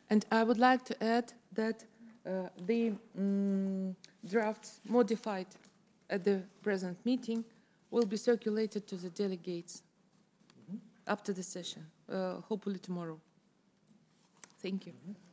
And I would like to add that the drafts modified at the present meeting will be circulated to the delegates after the session, hopefully tomorrow. Thank you.